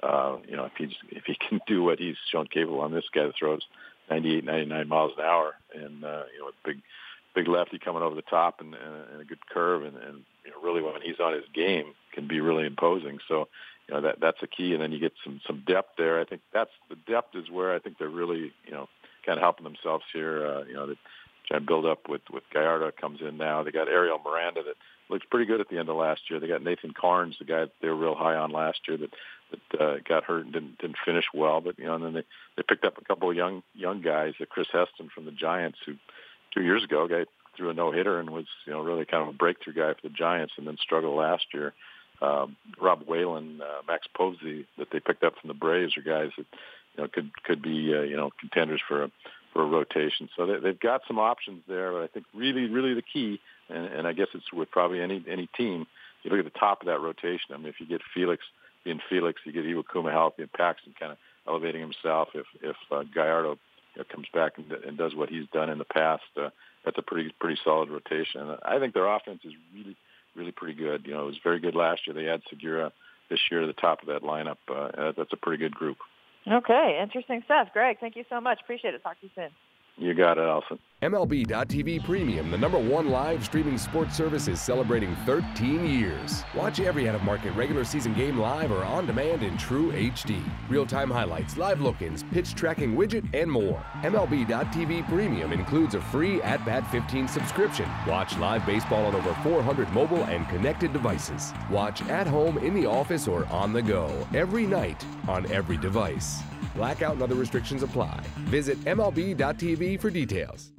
If he can do what he's shown capable on, this guy that throws 98, 99 miles an hour, and with big lefty coming over the top and a good curve, and really when he's on his game can be really imposing. So that's a key. And then you get some depth there. I think that's the depth is where I think they're really, kind of helping themselves here. That trying to build up with Gallardo comes in now. They got Ariel Miranda that looked pretty good at the end of last year. They got Nathan Carnes, the guy that they were real high on last year that got hurt and didn't finish well. But and then they picked up a couple of young guys, Chris Heston from the Giants, who 2 years ago threw a no-hitter and was really kind of a breakthrough guy for the Giants, and then struggled last year. Rob Whalen, Max Posey that they picked up from the Braves are guys that could be contenders for a rotation. So they've got some options there, but I think really the key, and I guess it's with probably any team, you look at the top of that rotation. I mean, if you get Felix, you get Iwakuma healthy and Paxton kind of elevating himself. If Gallardo comes back and does what he's done in the past, that's a pretty solid rotation. And I think their offense is really pretty good. It was very good last year. They had Segura this year at the top of that lineup. That's a pretty good group. Okay, interesting stuff. Greg, thank you so much. Appreciate it. Talk to you soon. You got it, Allison. MLB.tv Premium, the #1 live streaming sports service, is celebrating 13 years. Watch every out-of-market regular season game live or on demand in true HD. Real-time highlights, live look-ins, pitch tracking widget, and more. MLB.tv Premium includes a free At-Bat 15 subscription. Watch live baseball on over 400 mobile and connected devices. Watch at home, in the office, or on the go every night on every device. Blackout and other restrictions apply. Visit MLB.tv for details.